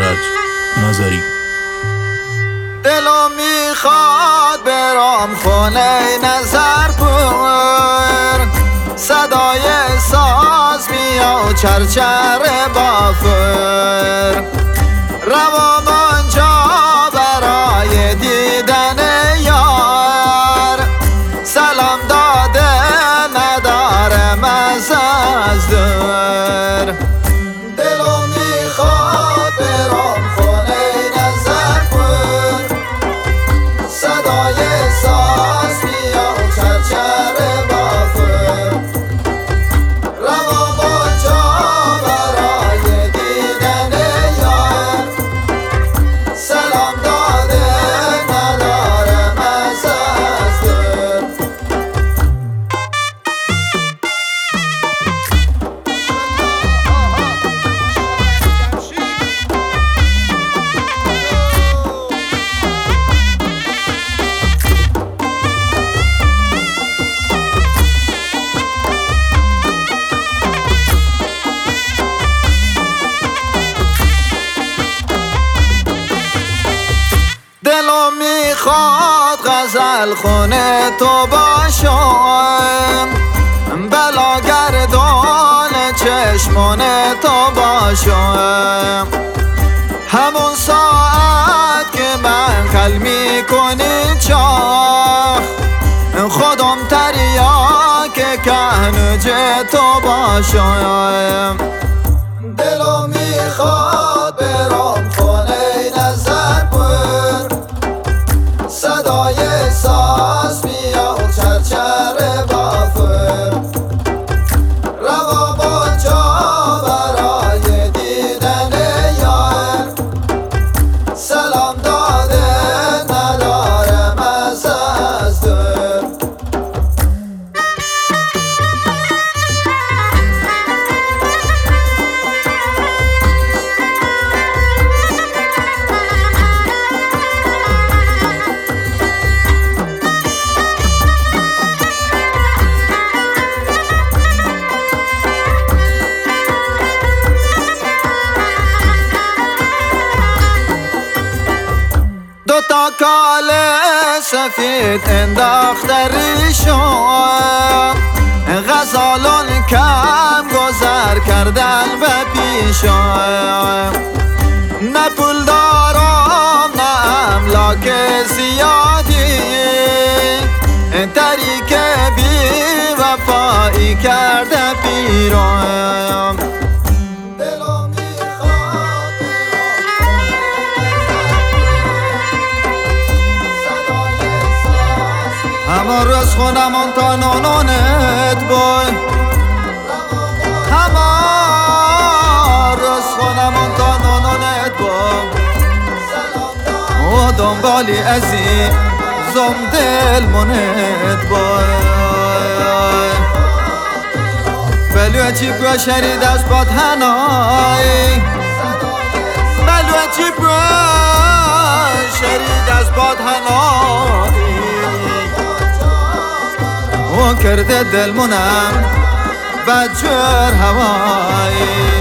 ایرج نظری. دلو میخواد برام خونه نظرپور، صدای ساز میاد چرچر بافر، روام آنجا برای دیدن یار، سلام داده نداره مزه از دور. دلو میخواد برام خونه نظرپور، صدای ساز میاد چرچر بافر، روام آنجا برای دیدن یار، سلام داده نداره مزه از دور. دلو میخواد غزل خونه تو باشم، بلاگردان چشمان تو باشم، همون ساعت که من خل میکنی چاخ، خودم تریاک کنج تو باشم. دلو میخواد برام خونه نظرپور، صدای ساز میاد چرچر بافر، روام آنجا برای دیدن یار، سلام داده نداره مزه از دور. دوتا کاله سفید انداخته ریشم، غزالان کم گذر کردن به پیشم، نه پول دارم نه املاک زیادی، طریق بی وفایی کرده پیرم. همون روز خونمون تا نونونت بود، همون روز خونمون تا نونونت بود، و دنبالی عزیزم دل منت بود، بلو چی برو شرید از باد هنای، بلو چی برو شرید از باد هنای، و کرده دل منم بجر هوایی.